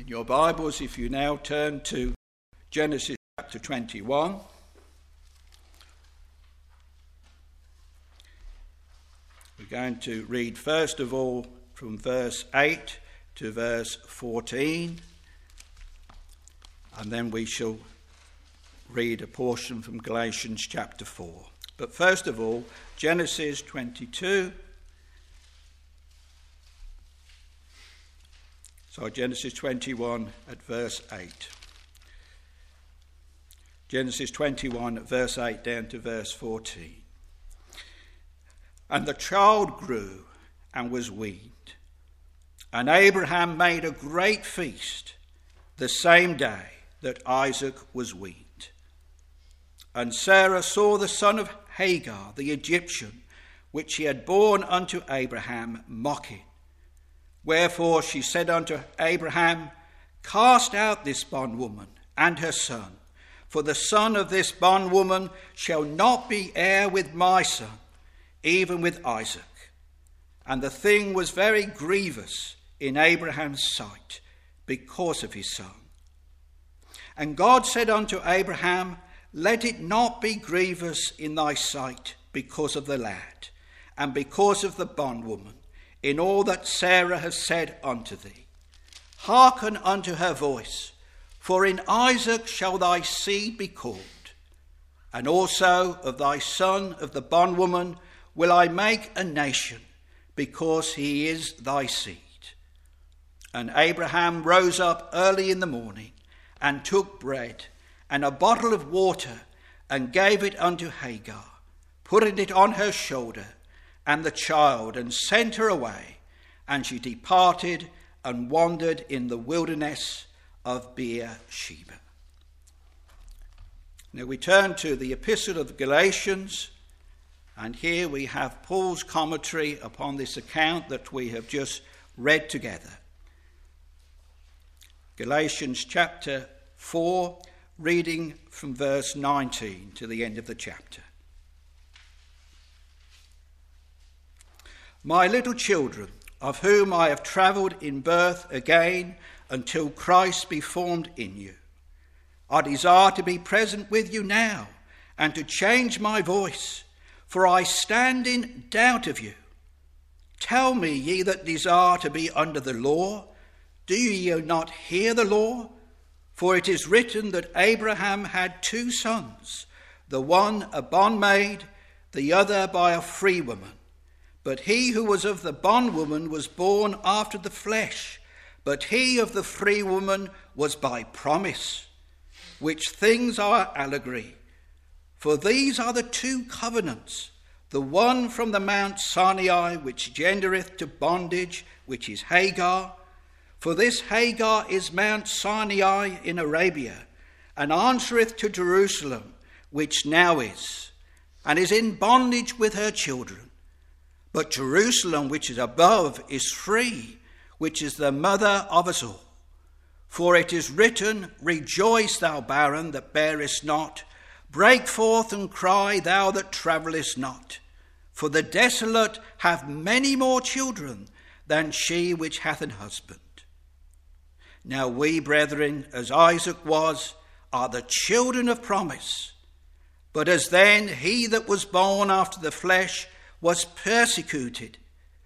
In your Bibles, if you now turn to Genesis chapter 21, we're going to read first of all from verse 8 to verse 14, and then we shall read a portion from Galatians chapter 4. But first of all, Genesis 22. Genesis 21 at verse 8. Genesis 21 at verse 8 down to verse 14. And the child grew and was weaned, and Abraham made a great feast the same day that Isaac was weaned. And Sarah saw the son of Hagar, the Egyptian, which she had borne unto Abraham, mocking. Wherefore she said unto Abraham, Cast out this bondwoman and her son, for the son of this bondwoman shall not be heir with my son, even with Isaac. And the thing was very grievous in Abraham's sight because of his son. And God said unto Abraham, Let it not be grievous in thy sight because of the lad, and because of the bondwoman, in all that Sarah has said unto thee. Hearken unto her voice, for in Isaac shall thy seed be called. And also of thy son of the bondwoman will I make a nation, because he is thy seed. And Abraham rose up early in the morning, and took bread and a bottle of water, and gave it unto Hagar, putting it on her shoulder, and the child, and sent her away, and she departed and wandered in the wilderness of Beersheba. Now we turn to the Epistle of Galatians, and here we have Paul's commentary upon this account that we have just read together. Galatians chapter 4, reading from verse 19 to the end of the chapter. My little children, of whom I have travelled in birth again until Christ be formed in you, I desire to be present with you now and to change my voice, for I stand in doubt of you. Tell me, ye that desire to be under the law, do ye not hear the law? For it is written that Abraham had two sons, the one a bondmaid, the other by a free woman. But he who was of the bondwoman was born after the flesh, but he of the free woman was by promise, which things are allegory. For these are the two covenants, the one from the Mount Sinai, which gendereth to bondage, which is Hagar. For this Hagar is Mount Sinai in Arabia, and answereth to Jerusalem, which now is, and is in bondage with her children. But Jerusalem, which is above, is free, which is the mother of us all. For it is written, Rejoice, thou barren that bearest not. Break forth and cry, thou that travellest not. For the desolate have many more children than she which hath an husband. Now we, brethren, as Isaac was, are the children of promise. But as then he that was born after the flesh was persecuted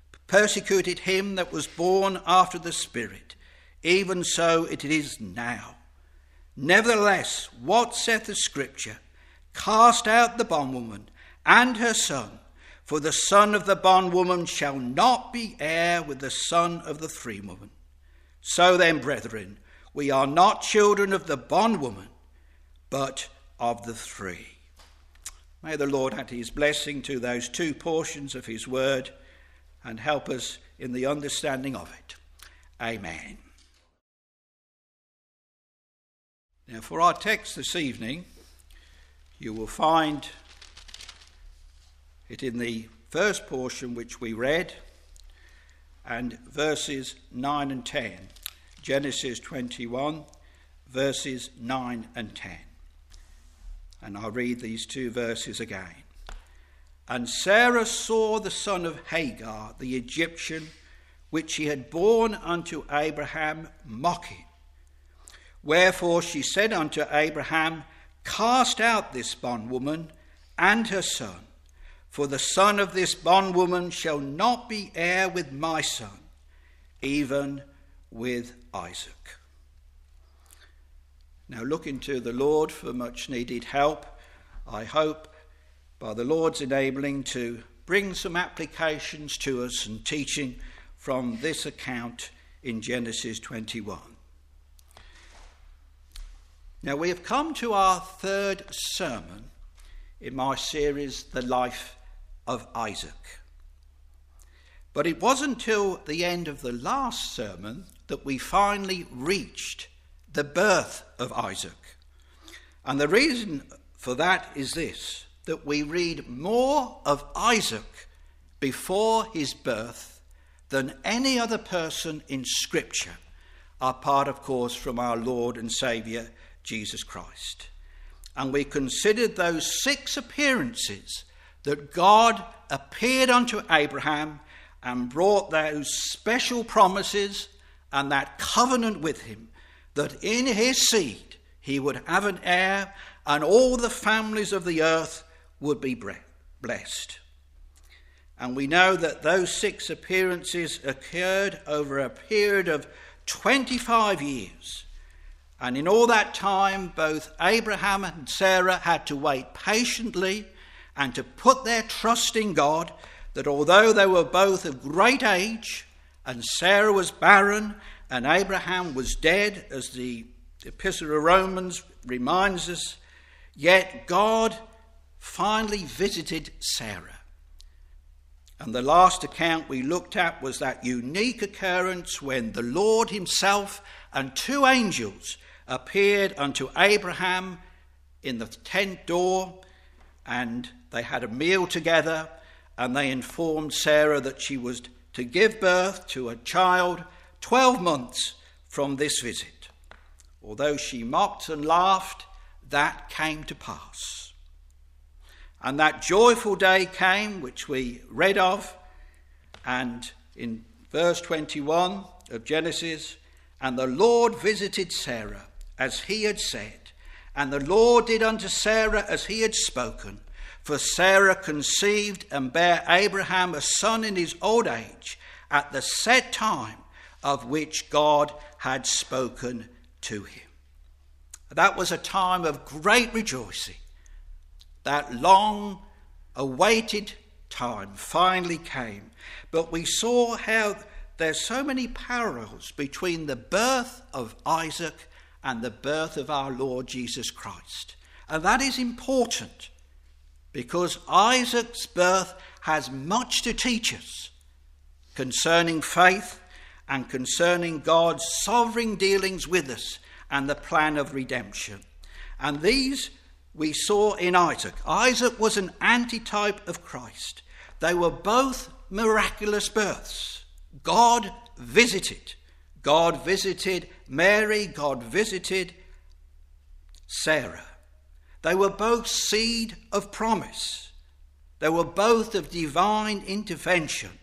him that was born after the Spirit, even so it is now. Nevertheless, what saith the Scripture? Cast out the bondwoman and her son, for the son of the bondwoman shall not be heir with the son of the free woman. So then, brethren, we are not children of the bondwoman, but of the free. May the Lord add his blessing to those two portions of his word and help us in the understanding of it. Amen. Now, for our text this evening, you will find it in the first portion which we read, and verses 9 and 10. Genesis 21, verses 9 and 10. And I'll read these two verses again. And Sarah saw the son of Hagar, the Egyptian, which she had borne unto Abraham, mocking. Wherefore she said unto Abraham, Cast out this bondwoman and her son, for the son of this bondwoman shall not be heir with my son, even with Isaac. Now looking to the Lord for much needed help, I hope by the Lord's enabling to bring some applications to us and teaching from this account in Genesis 21. Now we have come to our third sermon in my series, The Life of Isaac. But it wasn't until the end of the last sermon that we finally reached the birth of Isaac. And the reason for that is this, that we read more of Isaac before his birth than any other person in Scripture, apart, of course, from our Lord and Saviour, Jesus Christ. And we considered those 6 appearances that God appeared unto Abraham and brought those special promises and that covenant with him, that in his seed he would have an heir and all the families of the earth would be blessed. And we know that those 6 appearances occurred over a period of 25 years. And in all that time, both Abraham and Sarah had to wait patiently and to put their trust in God, that although they were both of great age, and Sarah was barren and Abraham was dead, as the Epistle of Romans reminds us, yet God finally visited Sarah. And the last account we looked at was that unique occurrence when the Lord himself and 2 angels appeared unto Abraham in the tent door, and they had a meal together, and they informed Sarah that she was to give birth to a child 12 months from this visit. Although she mocked and laughed, that came to pass. And that joyful day came, which we read of, and in verse 21 of Genesis, and the Lord visited Sarah as he had said, and the Lord did unto Sarah as he had spoken. For Sarah conceived and bare Abraham a son in his old age, at the set time of which God had spoken to him. That was a time of great rejoicing. That long-awaited time finally came. But we saw how there's so many parallels between the birth of Isaac and the birth of our Lord Jesus Christ. And that is important, because Isaac's birth has much to teach us concerning faith and concerning God's sovereign dealings with us and the plan of redemption. And these we saw in Isaac. Isaac was an antitype of Christ. They were both miraculous births. God visited. God visited Mary. God visited Sarah. They were both seed of promise. They were both of divine intervention.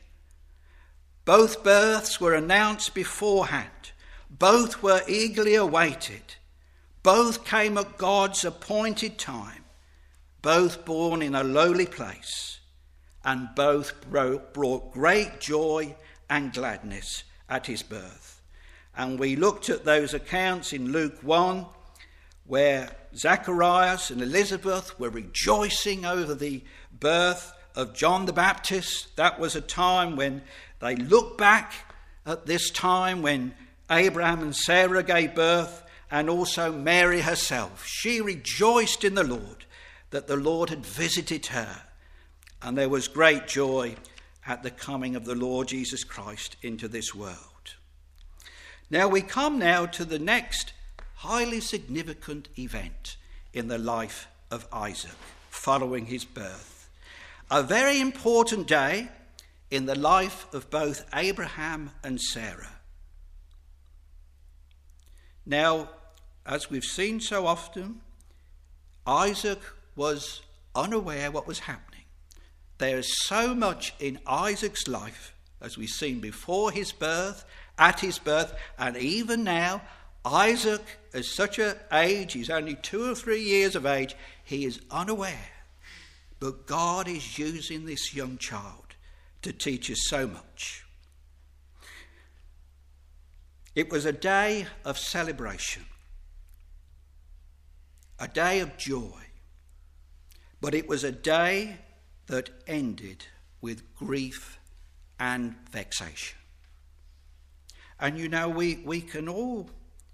Both births were announced beforehand. Both were eagerly awaited. Both came at God's appointed time. Both born in a lowly place. And both brought great joy and gladness at his birth. And we looked at those accounts in Luke 1, where Zacharias and Elizabeth were rejoicing over the birth of John the Baptist. That was a time when they look back at this time when Abraham and Sarah gave birth, and also Mary herself. She rejoiced in the Lord that the Lord had visited her, and there was great joy at the coming of the Lord Jesus Christ into this world. Now we come now to the next highly significant event in the life of Isaac following his birth. A very important day in the life of both Abraham and Sarah. Now, as we've seen so often, Isaac was unaware what was happening. There is so much in Isaac's life, as we've seen before his birth, at his birth, and even now, Isaac, at such an age, he's only 2 or 3 years of age, he is unaware. But God is using this young child to teach us so much. It was a day of celebration, a day of joy, but it was a day that ended with grief and vexation. And you know, we can all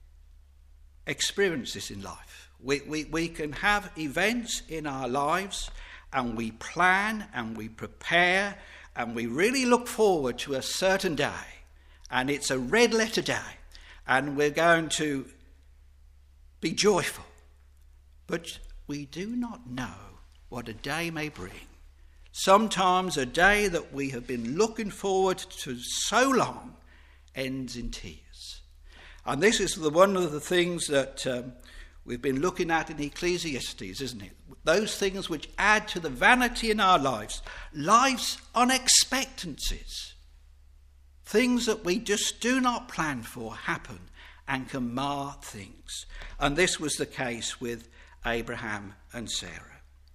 experience this in life. We can have events in our lives, and we plan and we prepare and we really look forward to a certain day, and it's a red letter day, and we're going to be joyful. But we do not know what a day may bring. Sometimes a day that we have been looking forward to so long ends in tears. And this is one of the things that we've been looking at in Ecclesiastes, isn't it? Those things which add to the vanity in our lives. Life's unexpectancies. Things that we just do not plan for happen and can mar things. And this was the case with Abraham and Sarah.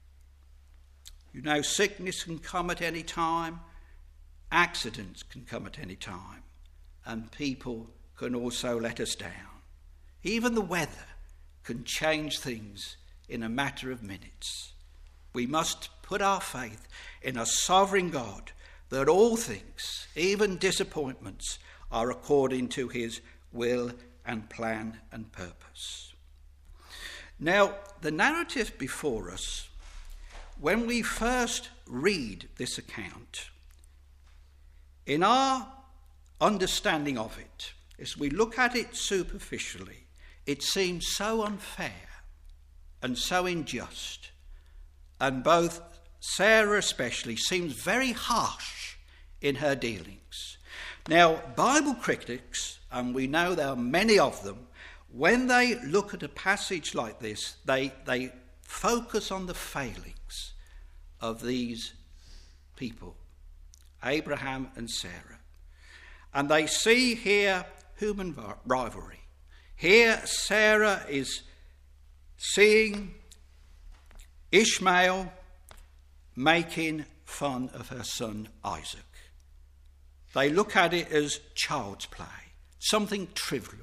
You know, sickness can come at any time. Accidents can come at any time. And people can also let us down. Even the weather can change things in a matter of minutes. We must put our faith in a sovereign God, that all things, even disappointments, are according to his will and plan and purpose. Now, the narrative before us, when we first read this account, in our understanding of it, as we look at it superficially, it seems so unfair and so unjust, and both Sarah especially seems very harsh in her dealings. Now, Bible critics, and we know there are many of them, when they look at a passage like this, they focus on the failings of these people, Abraham and Sarah. And they see here human rivalry. Here Sarah is seeing Ishmael making fun of her son Isaac. They look at it as child's play, something trivial.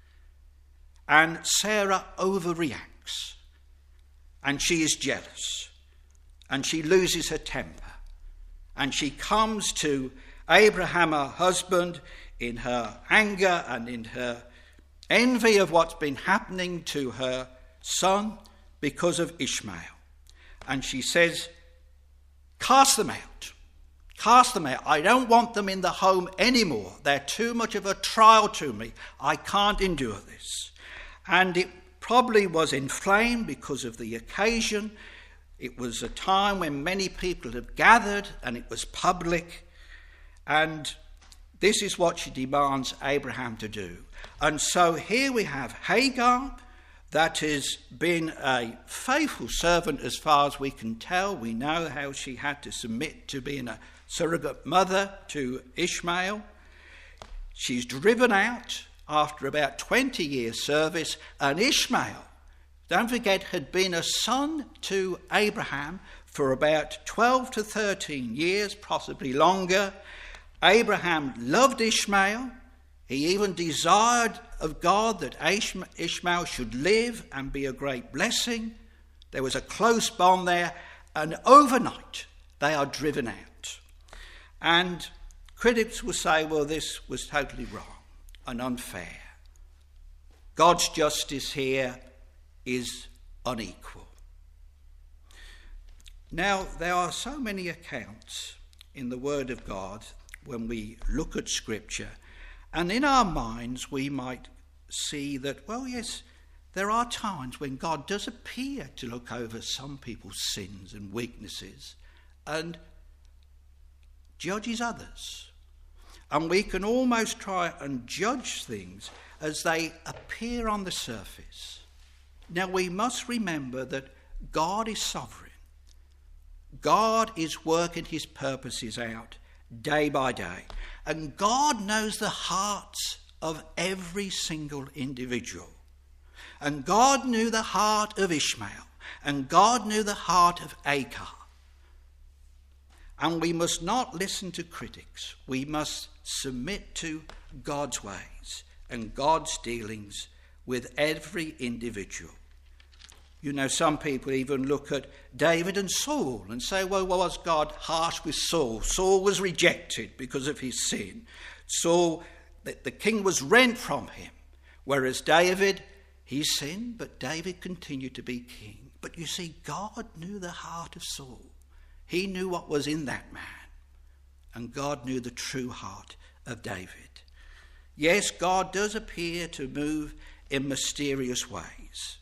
And Sarah overreacts, and she is jealous, and she loses her temper, and she comes to Abraham, her husband, in her anger and in her envy of what's been happening to her son because of Ishmael. And she says, cast them out. Cast them out. I don't want them in the home anymore. They're too much of a trial to me. I can't endure this. And it probably was inflamed because of the occasion. It was a time when many people had gathered and it was public. And this is what she demands Abraham to do. And so here we have Hagar, that has been a faithful servant as far as we can tell. We know how she had to submit to being a surrogate mother to Ishmael. She's driven out after about 20 years' service, and Ishmael, don't forget, had been a son to Abraham for about 12 to 13 years, possibly longer. Abraham loved Ishmael. He even desired of God that Ishmael should live and be a great blessing. There was a close bond there, and overnight they are driven out. And critics will say, well, this was totally wrong and unfair. God's justice here is unequal. Now, there are so many accounts in the Word of God when we look at Scripture, and in our minds we might see that, well, yes, there are times when God does appear to look over some people's sins and weaknesses and judges others. And we can almost try and judge things as they appear on the surface. Now, we must remember that God is sovereign. God is working his purposes out day by day. And God knows the hearts of every single individual. And God knew the heart of Ishmael, and God knew the heart of Agar. And we must not listen to critics. We must submit to God's ways and God's dealings with every individual. You know, some people even look at David and Saul and say, well, was God harsh with Saul? Saul was rejected because of his sin. Saul, the king was rent from him. Whereas David, he sinned, but David continued to be king. But you see, God knew the heart of Saul. He knew what was in that man. And God knew the true heart of David. Yes, God does appear to move in mysterious ways.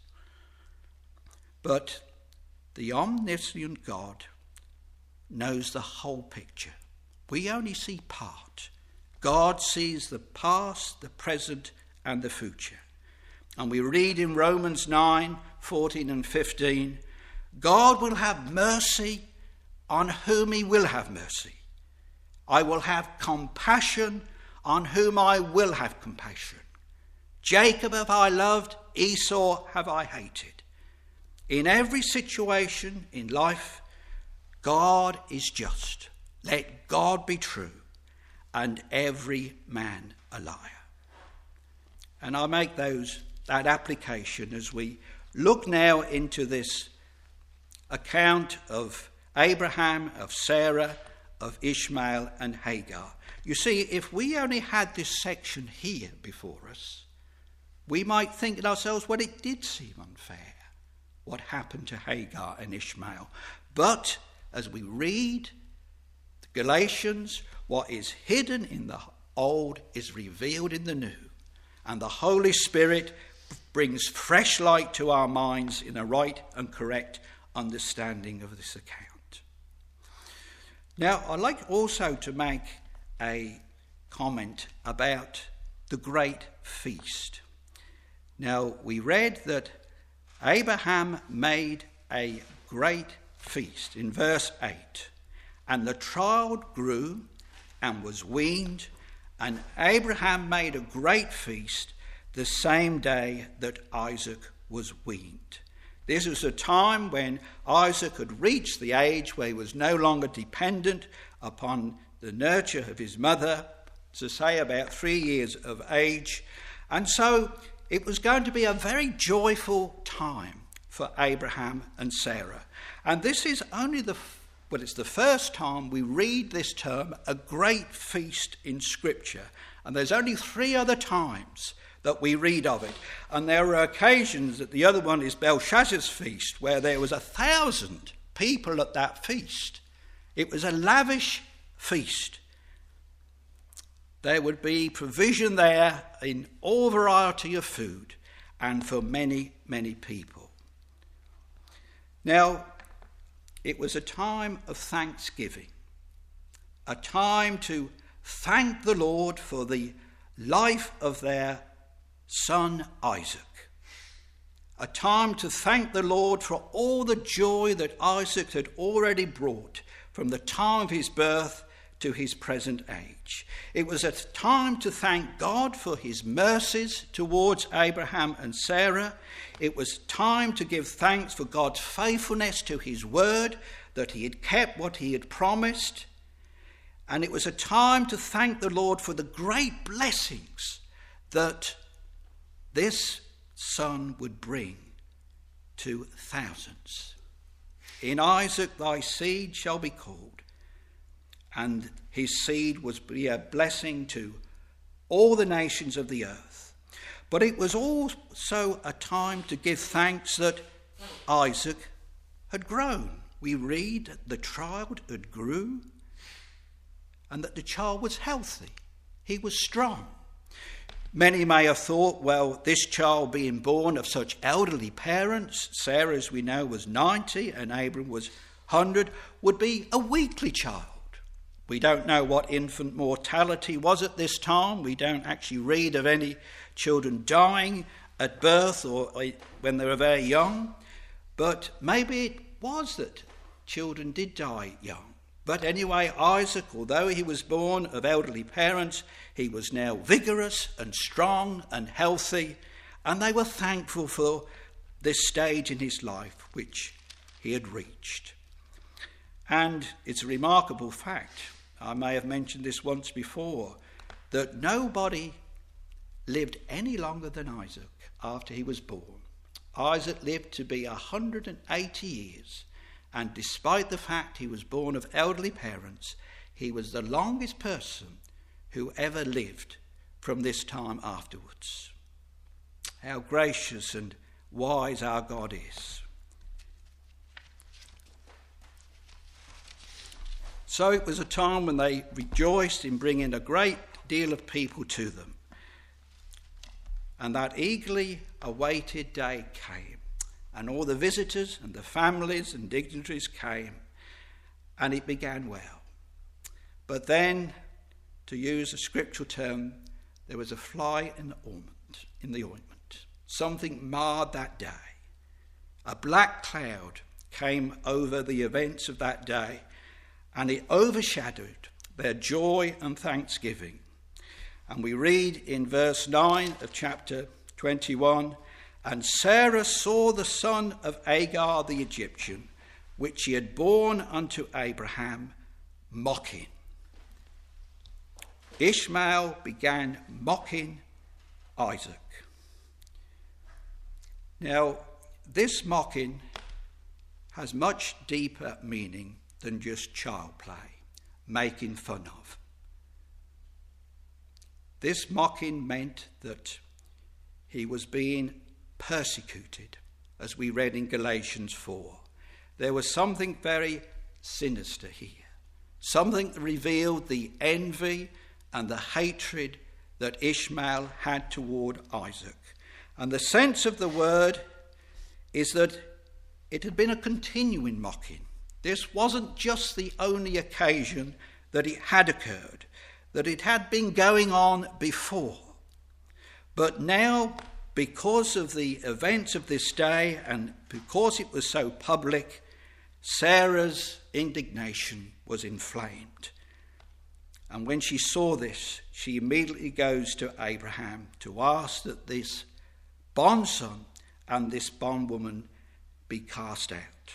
But the omniscient God knows the whole picture. We only see part. God sees the past, the present, and the future. And we read in Romans 9:14 and 15, God will have mercy on whom he will have mercy. I will have compassion on whom I will have compassion. Jacob have I loved, Esau have I hated. In every situation in life, God is just. Let God be true, and every man a liar. And I make that application as we look now into this account of Abraham, of Sarah, of Ishmael and Hagar. You see, if we only had this section here before us, we might think to ourselves, well, it did seem unfair what happened to Hagar and Ishmael. But as we read Galatians, what is hidden in the old is revealed in the new. And the Holy Spirit brings fresh light to our minds in a right and correct understanding of this account. Now, I'd like also to make a comment about the great feast. Now, we read that Abraham made a great feast in verse 8. And the child grew and was weaned, and Abraham made a great feast the same day that Isaac was weaned. This was a time when Isaac had reached the age where he was no longer dependent upon the nurture of his mother, to say about 3 years of age. And so it was going to be a very joyful time for Abraham and Sarah. And this is only it's the first time we read this term, a great feast in Scripture. And there's only 3 other times that we read of it. And there are occasions that the other one is Belshazzar's feast, where there was 1,000 people at that feast. It was a lavish feast. There would be provision there in all variety of food and for many, many people. Now, it was a time of thanksgiving, a time to thank the Lord for the life of their son Isaac, a time to thank the Lord for all the joy that Isaac had already brought from the time of his birth to his present age. It was a time to thank God for his mercies towards Abraham and Sarah. It was time to give thanks for God's faithfulness to his word, that he had kept what he had promised. And it was a time to thank the Lord for the great blessings that this son would bring to thousands. In Isaac thy seed shall be called, and his seed was be a blessing to all the nations of the earth. But it was also a time to give thanks that Isaac had grown. We read that the child had grew and that the child was healthy. He was strong. Many may have thought, well, this child being born of such elderly parents, Sarah, as we know, was 90 and Abram was 100, would be a weakly child. We don't know what infant mortality was at this time. We don't actually read of any children dying at birth or when they were very young. But maybe it was that children did die young. But anyway, Isaac, although he was born of elderly parents, he was now vigorous and strong and healthy, and they were thankful for this stage in his life which he had reached. And it's a remarkable fact, I may have mentioned this once before, that nobody lived any longer than Isaac after he was born. Isaac lived to be 180 years, and despite the fact he was born of elderly parents, he was the longest person who ever lived from this time afterwards. How gracious and wise our God is. So it was a time when they rejoiced in bringing a great deal of people to them. And that eagerly awaited day came, and all the visitors and the families and dignitaries came, and it began well. But then, to use a scriptural term, there was a fly in the ointment. Something marred that day. A black cloud came over the events of that day, and it overshadowed their joy and thanksgiving. And we read in verse 9 of chapter 21, "And Sarah saw the son of Hagar the Egyptian, which she had borne unto Abraham, mocking." Ishmael began mocking Isaac. Now, this mocking has much deeper meaning than just child play, making fun of. This mocking meant that he was being persecuted, as we read in Galatians 4. There was something very sinister here, something that revealed the envy and the hatred that Ishmael had toward Isaac. And the sense of the word is that it had been a continuing mocking. This wasn't just the only occasion that it had occurred, that it had been going on before. But now, because of the events of this day and because it was so public, Sarah's indignation was inflamed. And when she saw this, she immediately goes to Abraham to ask that this bondson and this bondwoman be cast out.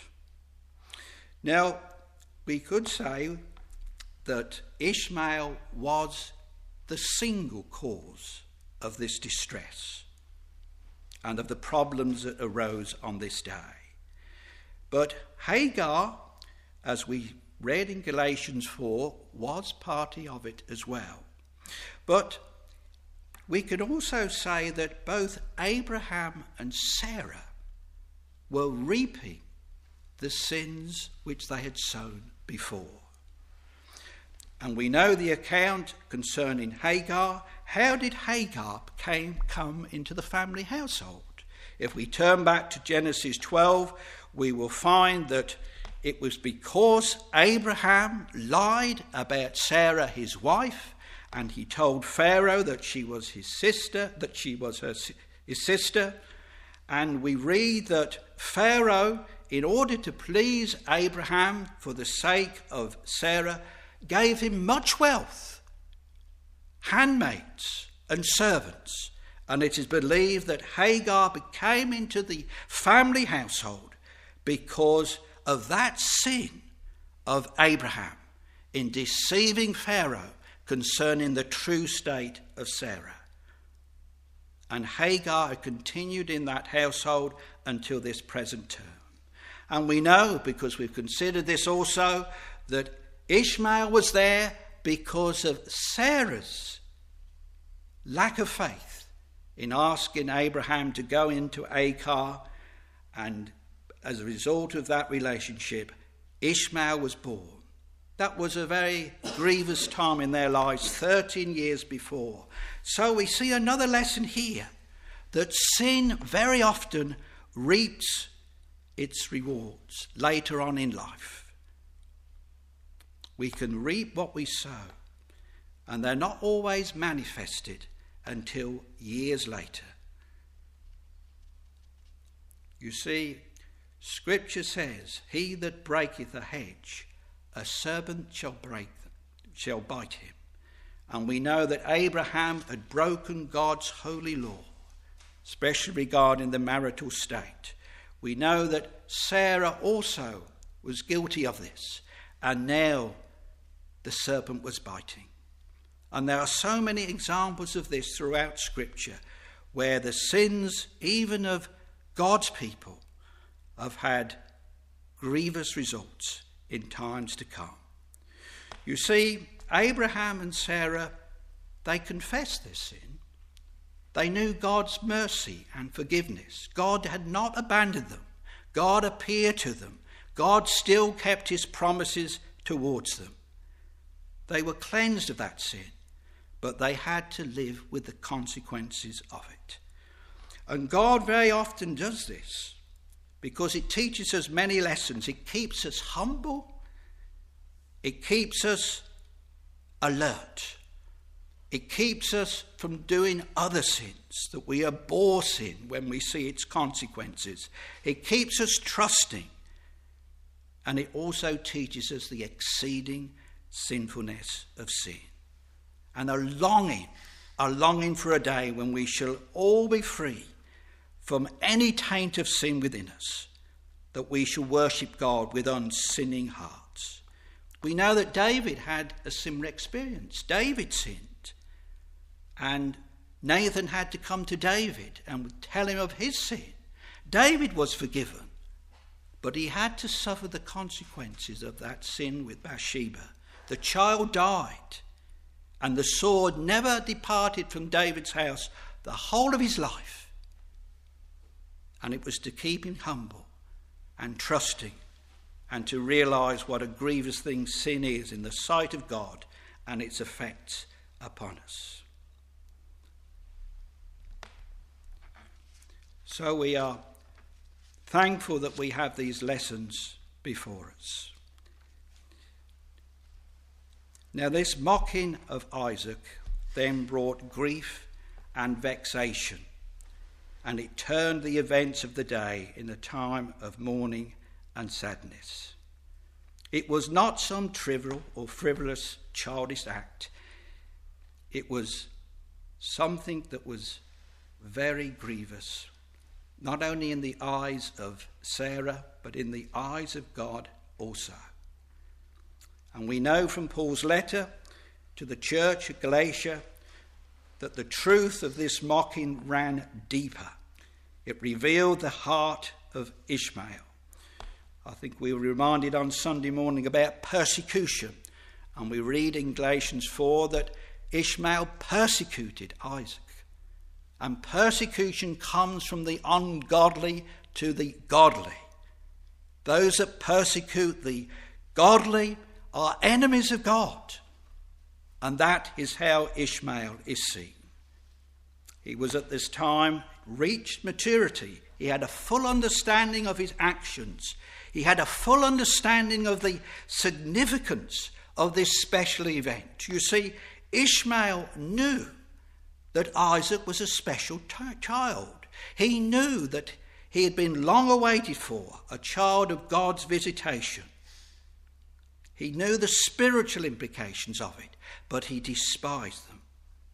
Now, we could say that Ishmael was the single cause of this distress and of the problems that arose on this day. But Hagar, as we read in Galatians 4, was party of it as well. But we could also say that both Abraham and Sarah were reaping the sins which they had sown before. And we know the account concerning Hagar. How did Hagar come into the family household? If we turn back to Genesis 12, we will find that it was because Abraham lied about Sarah, his wife, and he told Pharaoh that she was his sister, his sister. And we read that Pharaoh, in order to please Abraham for the sake of Sarah, gave him much wealth, handmaids and servants. And it is believed that Hagar came into the family household because of that sin of Abraham in deceiving Pharaoh concerning the true state of Sarah. And Hagar continued in that household until this present term. And we know, because we've considered this also, that Ishmael was there because of Sarah's lack of faith in asking Abraham to go into Hagar, and as a result of that relationship, Ishmael was born. That was a very grievous time in their lives, 13 years before. So we see another lesson here, that sin very often reaps its rewards later on in life. We can reap what we sow, and they're not always manifested until years later. You see, Scripture says, "He that breaketh a hedge a serpent shall bite him. And we know that Abraham had broken God's holy law, especially regarding the marital state. We know that Sarah also was guilty of this, and now the serpent was biting. And there are so many examples of this throughout Scripture, where the sins, even of God's people, have had grievous results in times to come. You see, Abraham and Sarah, they confessed their sin. They knew God's mercy and forgiveness. God had not abandoned them. God appeared to them. God still kept his promises towards them. They were cleansed of that sin, but they had to live with the consequences of it. And God very often does this because it teaches us many lessons. It keeps us humble. It keeps us alert. It keeps us from doing other sins, that we abhor sin when we see its consequences. It keeps us trusting. And it also teaches us the exceeding sinfulness of sin. And a longing for a day when we shall all be free from any taint of sin within us, that we shall worship God with unsinning hearts. We know that David had a similar experience. David sinned, and Nathan had to come to David and tell him of his sin. David was forgiven, but he had to suffer the consequences of that sin with Bathsheba. The child died, and the sword never departed from David's house the whole of his life. And it was to keep him humble and trusting, and to realise what a grievous thing sin is in the sight of God and its effects upon us. So we are thankful that we have these lessons before us. Now, this mocking of Isaac then brought grief and vexation, and it turned the events of the day in a time of mourning and sadness. It was not some trivial or frivolous childish act. It was something that was very grievous, not only in the eyes of Sarah, but in the eyes of God also. And we know from Paul's letter to the church at Galatia that the truth of this mocking ran deeper. It revealed the heart of Ishmael. I think we were reminded on Sunday morning about persecution, and we read in Galatians 4 that Ishmael persecuted Isaac. And persecution comes from the ungodly to the godly. Those that persecute the godly are enemies of God. And that is how Ishmael is seen. He was at this time reached maturity. He had a full understanding of his actions. He had a full understanding of the significance of this special event. You see, Ishmael knew that Isaac was a special child. He knew that he had been long awaited for, a child of God's visitation. He knew the spiritual implications of it, but he despised them.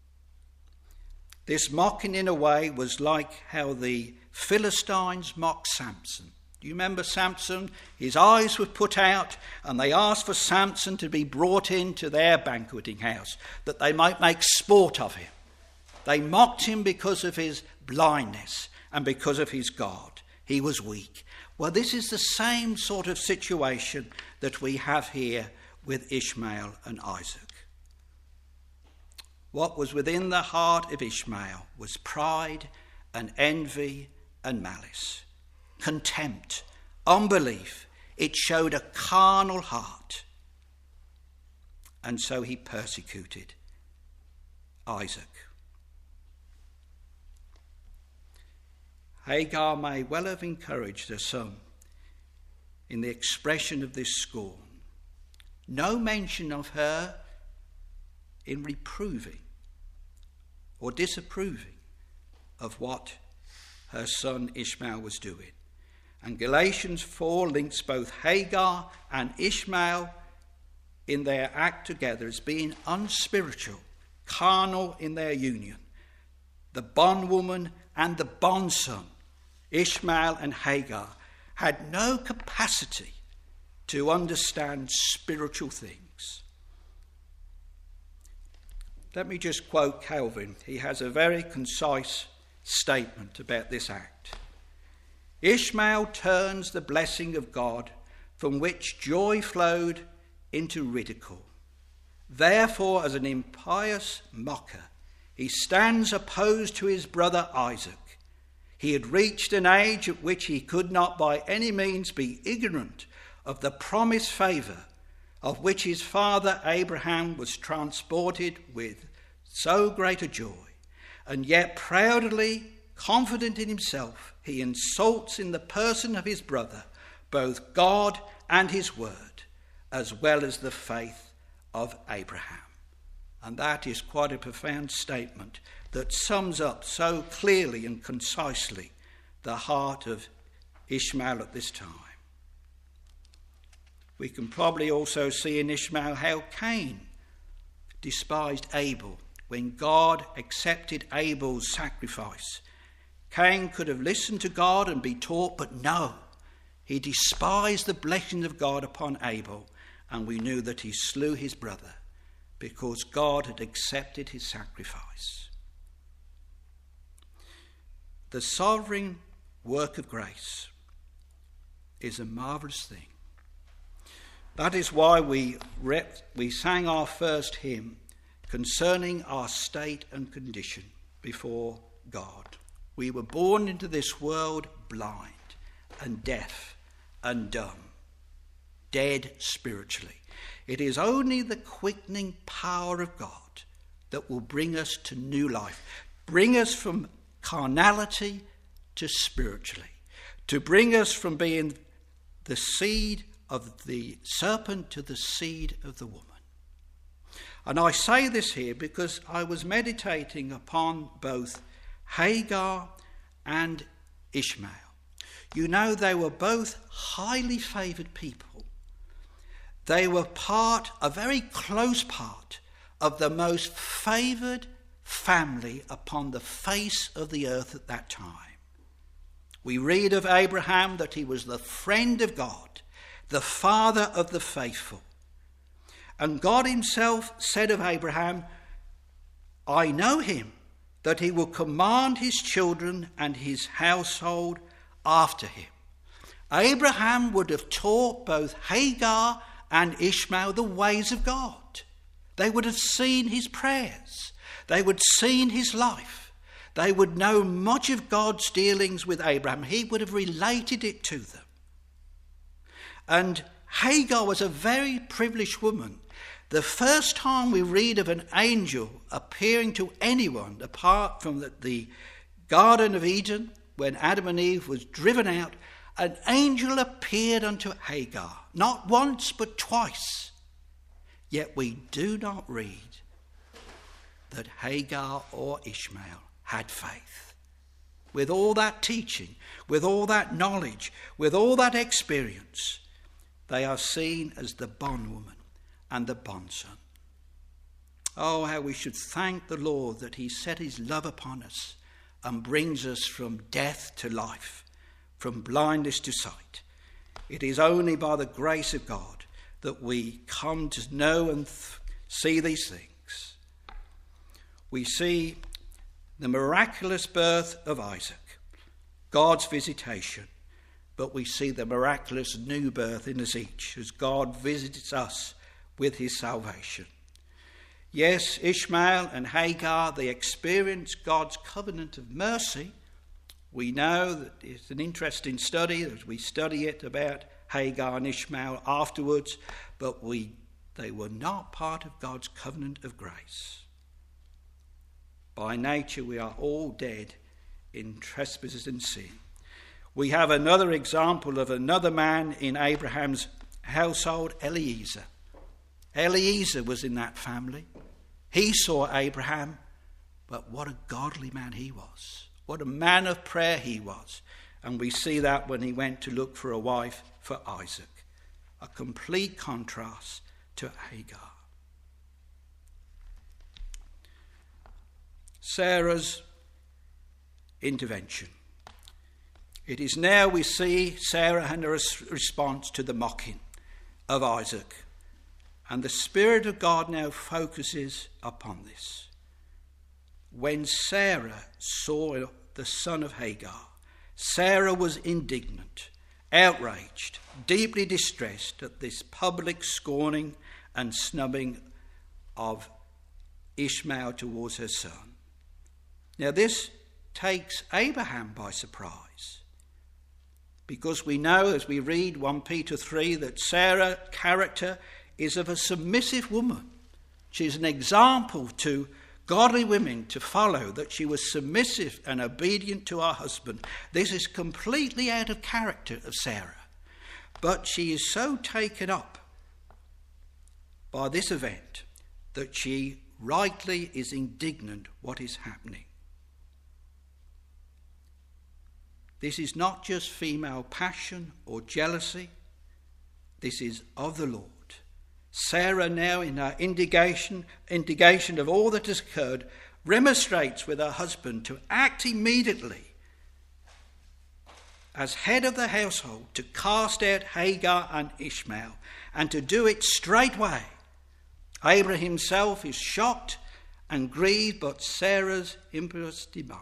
This mocking, in a way, was like how the Philistines mocked Samson. Do you remember Samson? His eyes were put out, and they asked for Samson to be brought into their banqueting house, that they might make sport of him. They mocked him because of his blindness and because of his God. He was weak. Well, this is the same sort of situation that we have here with Ishmael and Isaac. What was within the heart of Ishmael was pride and envy and malice, contempt, unbelief. It showed a carnal heart. And so he persecuted Isaac. Hagar may well have encouraged her son in the expression of this scorn. No mention of her in reproving or disapproving of what her son Ishmael was doing. And Galatians 4 links both Hagar and Ishmael in their act together as being unspiritual, carnal in their union. The bondwoman and the bondson, Ishmael and Hagar, had no capacity to understand spiritual things. Let me just quote Calvin. He has a very concise statement about this act. Ishmael turns the blessing of God from which joy flowed into ridicule. Therefore, as an impious mocker, he stands opposed to his brother Isaac. He had reached an age at which he could not by any means be ignorant of the promised favour of which his father Abraham was transported with so great a joy, and yet proudly confident in himself, he insults in the person of his brother both God and his word, as well as the faith of Abraham. And that is quite a profound statement that sums up so clearly and concisely the heart of Ishmael at this time. We can probably also see in Ishmael how Cain despised Abel. When God accepted Abel's sacrifice, Cain could have listened to God and be taught, but no, he despised the blessing of God upon Abel, and we knew that he slew his brother because God had accepted his sacrifice. The sovereign work of grace is a marvellous thing. That is why we sang our first hymn concerning our state and condition before God. We were born into this world blind and deaf and dumb, dead spiritually. It is only the quickening power of God that will bring us to new life, bring us from carnality to spiritually, to bring us from being the seed of the serpent to the seed of the woman. And I say this here because I was meditating upon both Hagar and Ishmael. You know, they were both highly favoured people. They were a very close part of the most favoured family upon the face of the earth at that time. We read of Abraham that he was the friend of God, the father of the faithful. And God himself said of Abraham, I know him, that he will command his children and his household after him. Abraham would have taught both Hagar and Ishmael the ways of God. They would have seen his prayers. They would have seen his life. They would know much of God's dealings with Abraham. He would have related it to them. And Hagar was a very privileged woman. The first time we read of an angel appearing to anyone apart from the Garden of Eden, when Adam and Eve was driven out, an angel appeared unto Hagar, not once but twice. Yet we do not read that Hagar or Ishmael had faith. With all that teaching, with all that knowledge, with all that experience, they are seen as the bondwoman and the bondson. Oh, how we should thank the Lord that he set his love upon us and brings us from death to life, from blindness to sight. It is only by the grace of God that we come to know and see these things. We see the miraculous birth of Isaac, God's visitation, but we see the miraculous new birth in us each as God visits us with his salvation. Yes, Ishmael and Hagar, they experienced God's covenant of mercy. We know that it's an interesting study as we study it about Hagar and Ishmael afterwards, but they were not part of God's covenant of grace. By nature, we are all dead in trespasses and sin. We have another example of another man in Abraham's household, Eliezer. Eliezer was in that family. He saw Abraham, but what a godly man he was. What a man of prayer he was. And we see that when he went to look for a wife for Isaac. A complete contrast to Hagar. Sarah's intervention. It is now we see Sarah and her response to the mocking of Isaac. And the Spirit of God now focuses upon this. When Sarah saw the son of Hagar, Sarah was indignant, outraged, deeply distressed at this public scorning and snubbing of Ishmael towards her son. Now this takes Abraham by surprise, because we know, as we read 1 Peter 3, that Sarah's character is of a submissive woman. She's an example to godly women to follow, that she was submissive and obedient to her husband. This is completely out of character of Sarah. But she is so taken up by this event that she rightly is indignant what is happening. This is not just female passion or jealousy. This is of the Lord. Sarah now, in her indication of all that has occurred, remonstrates with her husband to act immediately as head of the household to cast out Hagar and Ishmael, and to do it straightway. Abraham himself is shocked and grieved, but Sarah's impious demand.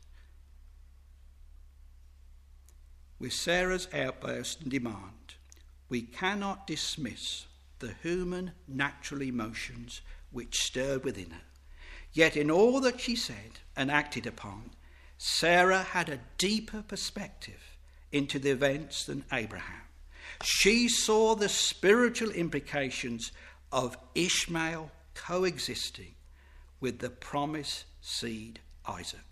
With Sarah's outburst and demand, we cannot dismiss the human natural emotions which stirred within her. Yet in all that she said and acted upon, Sarah had a deeper perspective into the events than Abraham. She saw the spiritual implications of Ishmael coexisting with the promised seed Isaac.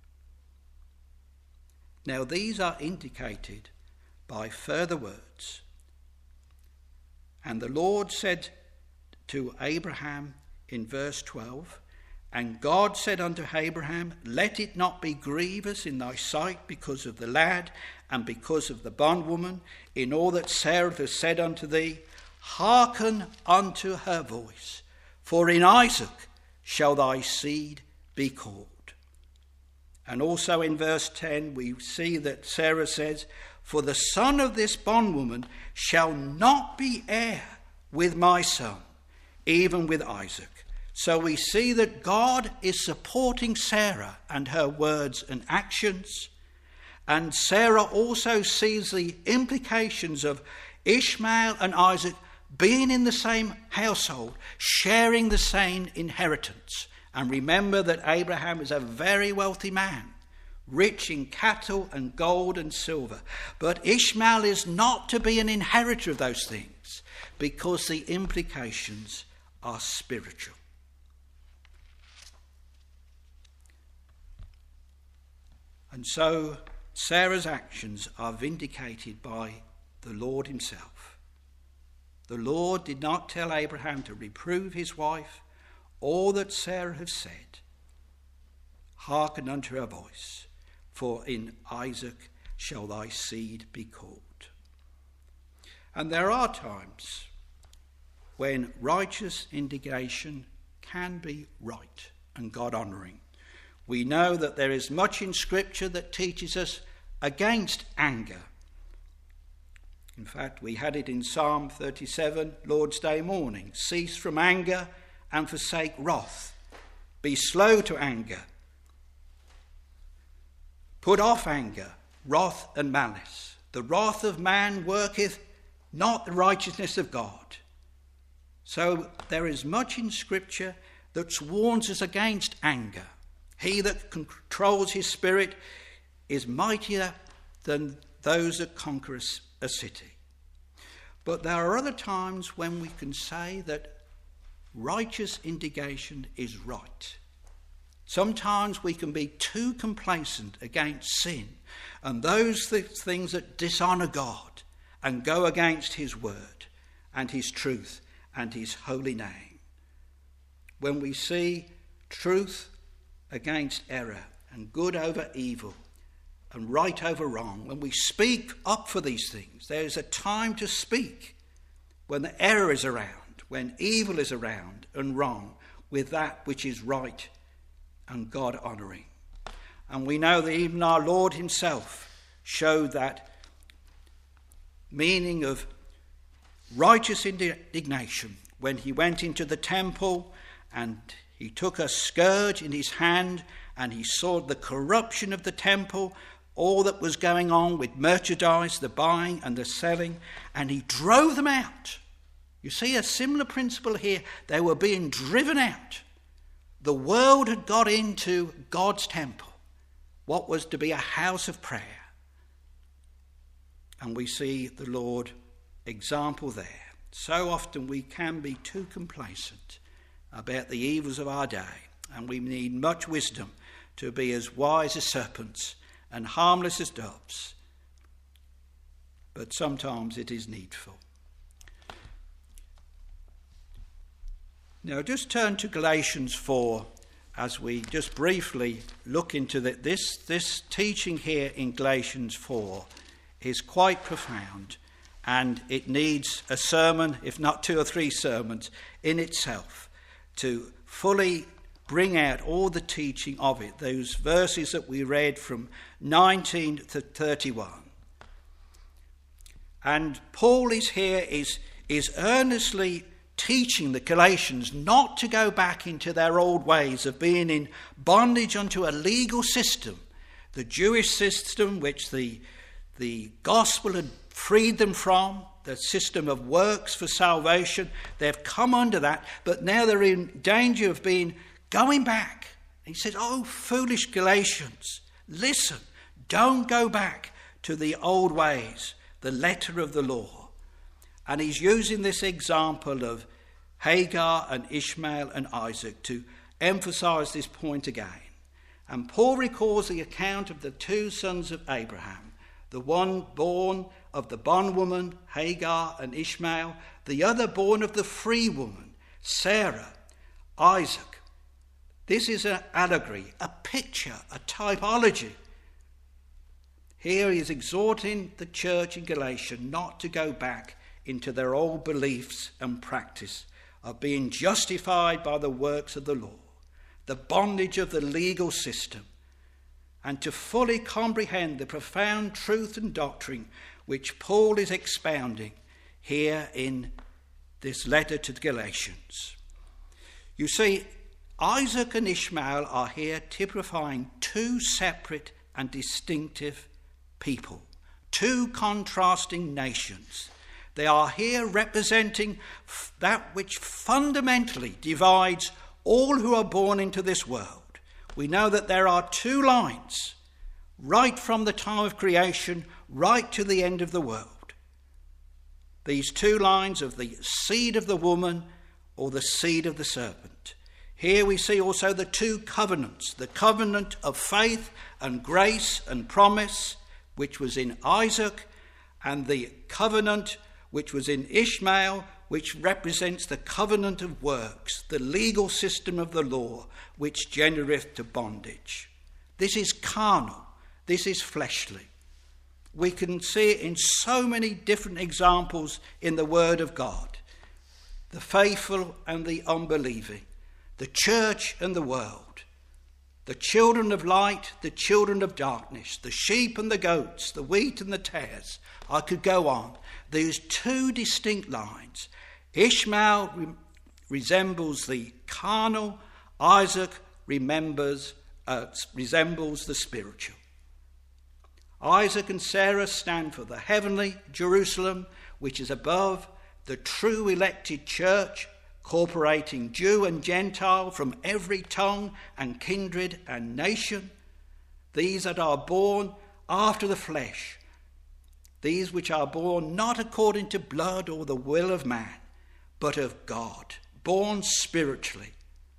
Now these are indicated by further words. And the Lord said to Abraham in verse 12, and God said unto Abraham, let it not be grievous in thy sight because of the lad and because of the bondwoman, in all that Sarah has said unto thee, hearken unto her voice, for in Isaac shall thy seed be called. And also in verse 10 we see that Sarah says, for the son of this bondwoman shall not be heir with my son, even with Isaac. So we see that God is supporting Sarah and her words and actions. And Sarah also sees the implications of Ishmael and Isaac being in the same household, sharing the same inheritance. And remember that Abraham is a very wealthy man, rich in cattle and gold and silver. But Ishmael is not to be an inheritor of those things, because the implications are spiritual. And so Sarah's actions are vindicated by the Lord himself. The Lord did not tell Abraham to reprove his wife. All that Sarah has said, hearken unto her voice, for in Isaac shall thy seed be called. And there are times when righteous indignation can be right and God-honouring. We know that there is much in Scripture that teaches us against anger. In fact, we had it in Psalm 37, Lord's Day morning. Cease from anger and forsake wrath. Be slow to anger. Put off anger, wrath and malice. The wrath of man worketh not the righteousness of God. So there is much in Scripture that warns us against anger. He that controls his spirit is mightier than those that conquer a city. But there are other times when we can say that righteous indignation is right. Sometimes we can be too complacent against sin and those things that dishonour God and go against his word and his truth and his holy name. When we see truth against error and good over evil and right over wrong, when we speak up for these things, there is a time to speak when the error is around, when evil is around and wrong with that which is right and God-honouring. And we know that even our Lord himself showed that meaning of righteous indignation when he went into the temple and he took a scourge in his hand and he saw the corruption of the temple, all that was going on with merchandise, the buying and the selling, and he drove them out. You see a similar principle here. They were being driven out. The world had got into God's temple, what was to be a house of prayer. And we see the Lord example there. So often we can be too complacent about the evils of our day, and we need much wisdom to be as wise as serpents and harmless as doves. But sometimes it is needful. Now just turn to Galatians 4 as we just briefly look into this teaching here in Galatians 4 is quite profound, and it needs a sermon, if not 2 or 3 sermons, in itself to fully bring out all the teaching of it, those verses that we read from 19 to 31. And Paul is here, is earnestly teaching the Galatians not to go back into their old ways of being in bondage unto a legal system, the Jewish system which the gospel had freed them from, the system of works for salvation. They've come under that, but now they're in danger of going back. He says, oh, foolish Galatians, listen, don't go back to the old ways, the letter of the law. And he's using this example of Hagar and Ishmael and Isaac to emphasize this point again. And Paul recalls the account of the 2 sons of Abraham, the one born of the bondwoman Hagar and Ishmael, the other born of the free woman Sarah, Isaac. This is an allegory, a picture, a typology. Here he is exhorting the church in Galatia not to go back into their old beliefs and practice of being justified by the works of the law, the bondage of the legal system, and to fully comprehend the profound truth and doctrine which Paul is expounding here in this letter to the Galatians. You see, Isaac and Ishmael are here typifying 2 separate and distinctive people, 2 contrasting nations. They are here representing that which fundamentally divides all who are born into this world. We know that there are 2 lines, right from the time of creation, right to the end of the world. These 2 lines of the seed of the woman or the seed of the serpent. Here we see also the 2 covenants, the covenant of faith and grace and promise, which was in Isaac, and the covenant which was in Ishmael, which represents the covenant of works, the legal system of the law, which genereth to bondage. This is carnal. This is fleshly. We can see it in so many different examples in the Word of God. The faithful and the unbelieving, the church and the world, the children of light, the children of darkness, the sheep and the goats, the wheat and the tares. I could go on. These 2 distinct lines. Ishmael resembles the carnal, Isaac resembles the spiritual. Isaac and Sarah stand for the heavenly Jerusalem, which is above, the true elected church, incorporating Jew and Gentile from every tongue and kindred and nation. These that are born after the flesh, these which are born not according to blood or the will of man, but of God, born spiritually.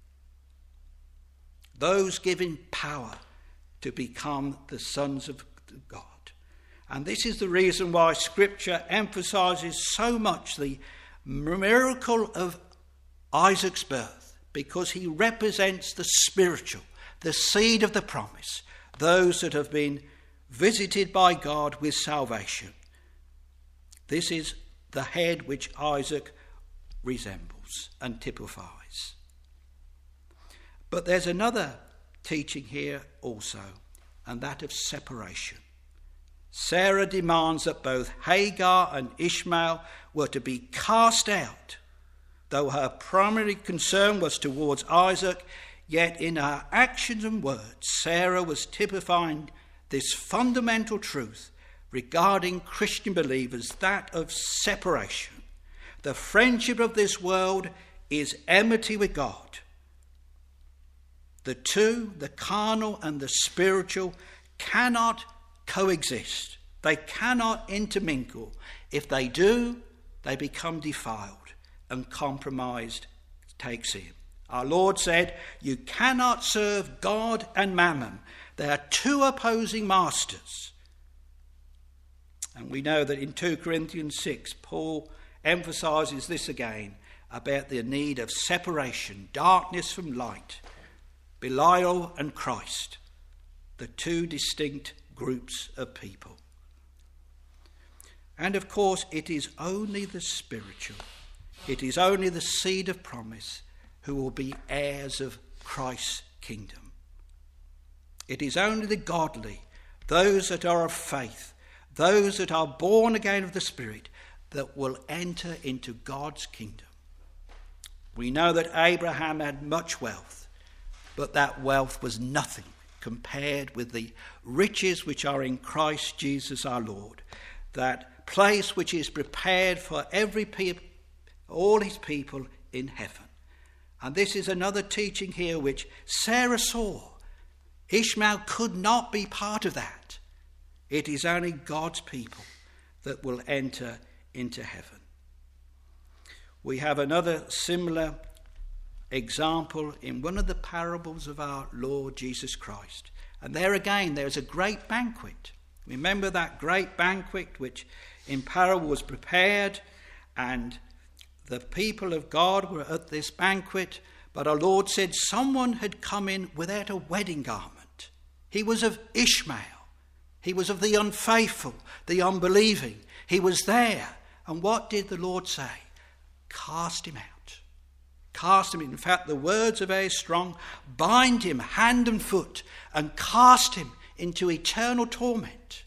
Those given power to become the sons of God. And this is the reason why Scripture emphasizes so much the miracle of Isaac's birth, because he represents the spiritual, the seed of the promise, those that have been visited by God with salvation. This is the head which Isaac resembles. symbols and typifies. But there's another teaching here also, and that of separation. Sarah demands that both Hagar and Ishmael were to be cast out. Though her primary concern was towards Isaac, yet in her actions and words, Sarah was typifying this fundamental truth regarding Christian believers, that of separation. The friendship of this world is enmity with God. The two, the carnal and the spiritual, cannot coexist. They cannot intermingle. If they do, they become defiled, and compromised takes in. Our Lord said, you cannot serve God and mammon. They are two opposing masters. And we know that in 2 Corinthians 6, Paul emphasises this again about the need of separation, darkness from light, Belial and Christ, the two distinct groups of people. And of course, it is only the spiritual, it is only the seed of promise who will be heirs of Christ's kingdom. It is only the godly, those that are of faith, those that are born again of the Spirit, that will enter into God's kingdom. We know that Abraham had much wealth, but that wealth was nothing compared with the riches which are in Christ Jesus our Lord, that place which is prepared for every people, all his people in heaven. And this is another teaching here which Sarah saw. Ishmael could not be part of that. It is only God's people that will enter into heaven. We have another similar example in one of the parables of our Lord Jesus Christ. And there again, there's a great banquet. Remember that great banquet which in parable was prepared, and the people of God were at this banquet, but our Lord said someone had come in without a wedding garment. He was of Ishmael. He was of the unfaithful, the unbelieving. He was there. And what did the Lord say? Cast him out. Cast him. In fact, the words are very strong. Bind him hand and foot and cast him into eternal torment.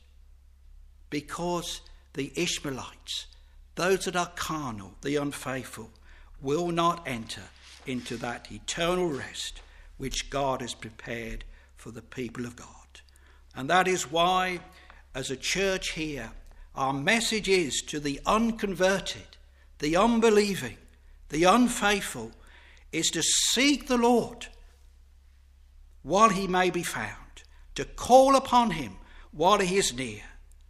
Because the Ishmaelites, those that are carnal, the unfaithful, will not enter into that eternal rest which God has prepared for the people of God. And that is why, as a church here, our message is to the unconverted, the unbelieving, the unfaithful, is to seek the Lord while he may be found, to call upon him while he is near,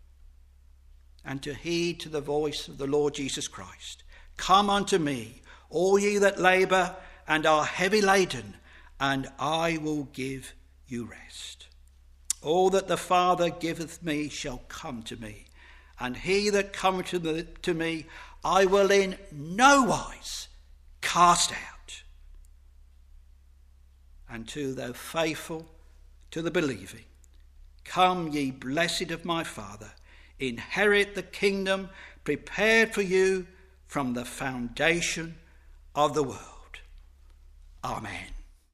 and to heed to the voice of the Lord Jesus Christ. Come unto me, all ye that labour and are heavy laden, and I will give you rest. All that the Father giveth me shall come to me, and he that cometh to me I will in no wise cast out. And to the faithful, to the believing, come ye blessed of my Father, inherit the kingdom prepared for you from the foundation of the world. Amen.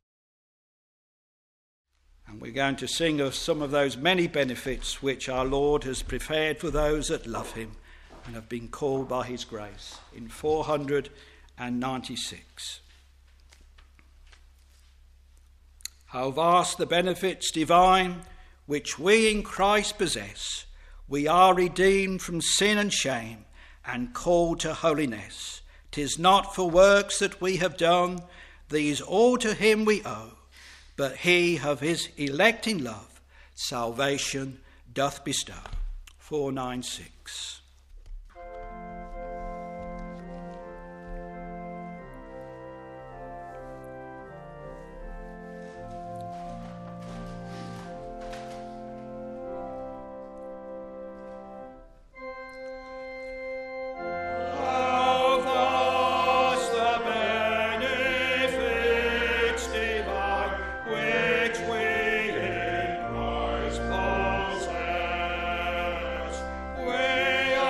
And we're going to sing of some of those many benefits which our Lord has prepared for those that love him and have been called by his grace in 496. How vast the benefits divine which we in Christ possess. We are redeemed from sin and shame and called to holiness. 'Tis not for works that we have done, these all to him we owe, but he of his elect in love salvation doth bestow. 496. We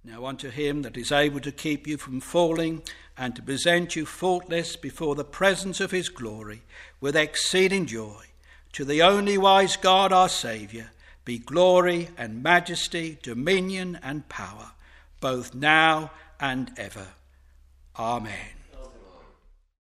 Now unto him that is able to keep you from falling and to present you faultless before the presence of his glory with exceeding joy, to the only wise God our Saviour, be glory and majesty, dominion and power, both now and ever. Amen.